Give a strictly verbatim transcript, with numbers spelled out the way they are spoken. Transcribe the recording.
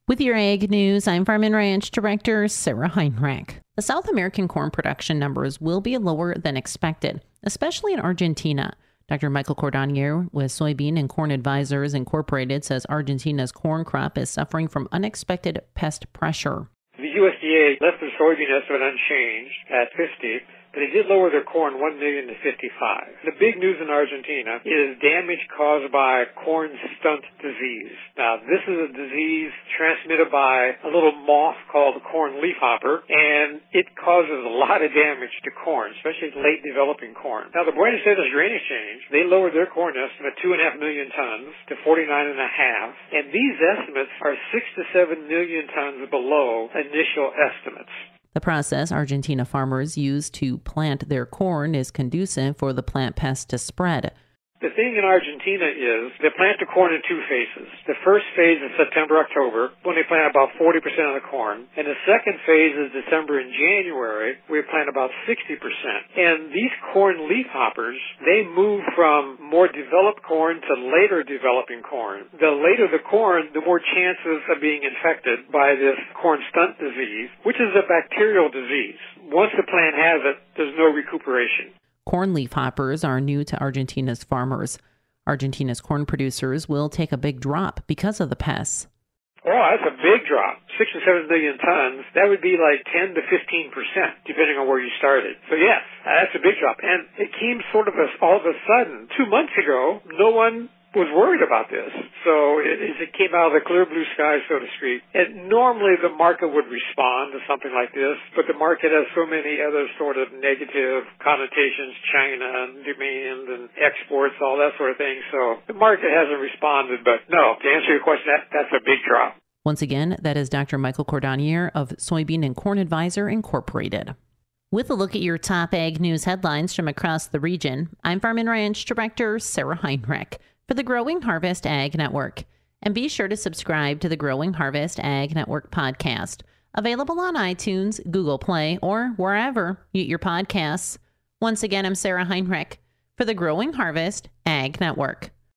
With your ag news, I'm Farm and Ranch Director Sarah Heinrich. The South American corn production numbers will be lower than expected, especially in Argentina. Doctor Michael Cordonnier with Soybean and Corn Advisors Incorporated says Argentina's corn crop is suffering from unexpected pest pressure. The U S D A left their soybean estimate unchanged at fifty, but they did lower their corn one million to fifty-five. The big news in Argentina is damage caused by corn stunt disease. Now, this is a disease transmitted by a little moth called the corn leafhopper, and it causes a lot of damage to corn, especially late developing corn. Now, the Buenos Aires Grain Exchange, they lowered their corn estimate two and a half million tons to forty-nine and a half, and these estimates are six to seven million tons below initial estimates. The process Argentina farmers use to plant their corn is conducive for the plant pest to spread. The thing in Argentina is they plant the corn in two phases. The first phase is September, October, when they plant about forty percent of the corn. And the second phase is December and January, where we plant about sixty percent. And these corn leafhoppers, they move from more developed corn to later developing corn. The later the corn, the more chances of being infected by this corn stunt disease, which is a bacterial disease. Once the plant has it, there's no recuperation. Corn leafhoppers are new to Argentina's farmers. Argentina's corn producers will take a big drop because of the pests. Oh, that's a big drop. Six or seven million tons. That would be like ten to fifteen percent, depending on where you started. So yes, that's a big drop. And it came sort of as all of a sudden. Two months ago, no one was worried about this. So it, it came out of the clear blue sky, so to speak. And normally the market would respond to something like this, but the market has so many other sort of negative connotations, China and demand and exports, all that sort of thing. So the market hasn't responded. But no, to answer your question, that, that's a big drop. Once again, that is Doctor Michael Cordonnier of Soybean and Corn Advisor Incorporated. With a look at your top ag news headlines from across the region, I'm Farm and Ranch Director Sarah Heinrich for the Growing Harvest Ag Network. And be sure to subscribe to the Growing Harvest Ag Network podcast, available on iTunes, Google Play, or wherever you get your podcasts. Once again, I'm Sarah Heinrich for the Growing Harvest Ag Network.